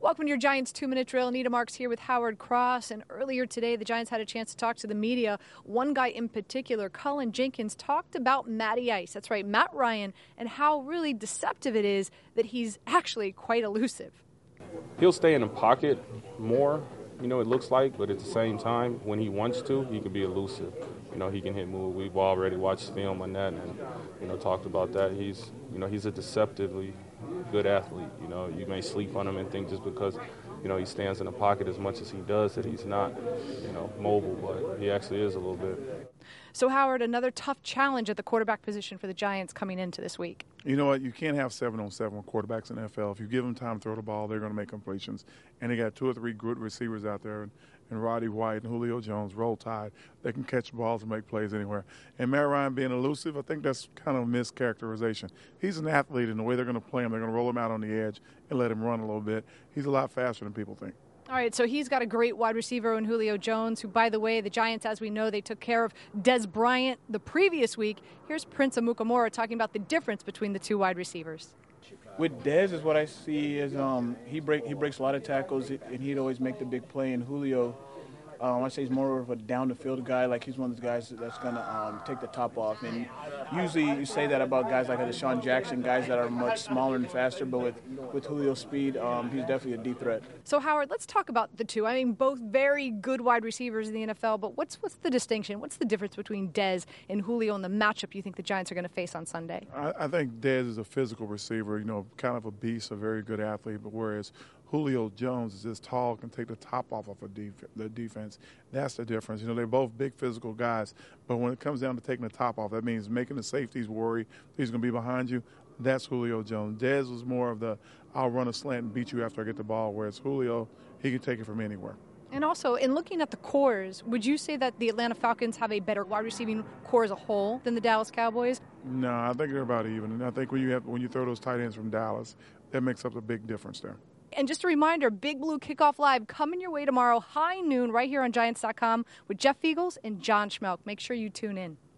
Welcome to your Giants 2-minute drill. Anita Marks here with Howard Cross. And earlier today, the Giants had a chance to talk to the media. One guy in particular, Cullen Jenkins, talked about Matty Ice. That's right, Matt Ryan, and how really deceptive it is that he's actually quite elusive. He'll stay in the pocket more, it looks like, but at the same time, when he wants to, he can be elusive. He can hit move. We've already watched film on that and, talked about that. He's a deceptively good athlete. You may sleep on him and think just because, he stands in the pocket as much as he does that he's not, mobile, but he actually is a little bit. So, Howard, another tough challenge at the quarterback position for the Giants coming into this week. You know what? You can't have 7-on-7 quarterbacks in the NFL. If you give them time to throw the ball, they're going to make completions. And they got 2 or 3 good receivers out there, and Roddy White and Julio Jones, Roll Tide. They can catch balls and make plays anywhere. And Matt Ryan being elusive, I think that's kind of a mischaracterization. He's an athlete, and the way they're going to play him, they're going to roll him out on the edge and let him run a little bit. He's a lot faster than people think. All right, so he's got a great wide receiver in Julio Jones, who, by the way, the Giants, as we know, they took care of Des Bryant the previous week. Here's Prince Amukamara talking about the difference between the 2 wide receivers. With Dez, is what I see is he breaks a lot of tackles, and he'd always make the big play. And Julio, I say he's more of a down-the-field guy. Like, he's one of those guys that's going to take the top off. And usually you say that about guys like Deshaun Jackson, guys that are much smaller and faster. But with Julio's speed, he's definitely a deep threat. So, Howard, let's talk about the 2. I mean, both very good wide receivers in the NFL. But what's the distinction? What's the difference between Dez and Julio in the matchup you think the Giants are going to face on Sunday? I think Dez is a physical receiver, kind of a beast, a very good athlete. But whereas Julio Jones is just tall, can take the top off of the defense. That's the difference. They're both big physical guys, but when it comes down to taking the top off, that means making the safeties worry he's going to be behind you. That's Julio Jones. Dez was more of the I'll run a slant and beat you after I get the ball, whereas Julio, he can take it from anywhere. And also, in looking at the cores, would you say that the Atlanta Falcons have a better wide receiving core as a whole than the Dallas Cowboys? No, I think they're about even. And I think when you throw those tight ends from Dallas, that makes up a big difference there. And just a reminder, Big Blue Kickoff Live coming your way tomorrow, high noon, right here on Giants.com with Jeff Feagles and John Schmelk. Make sure you tune in.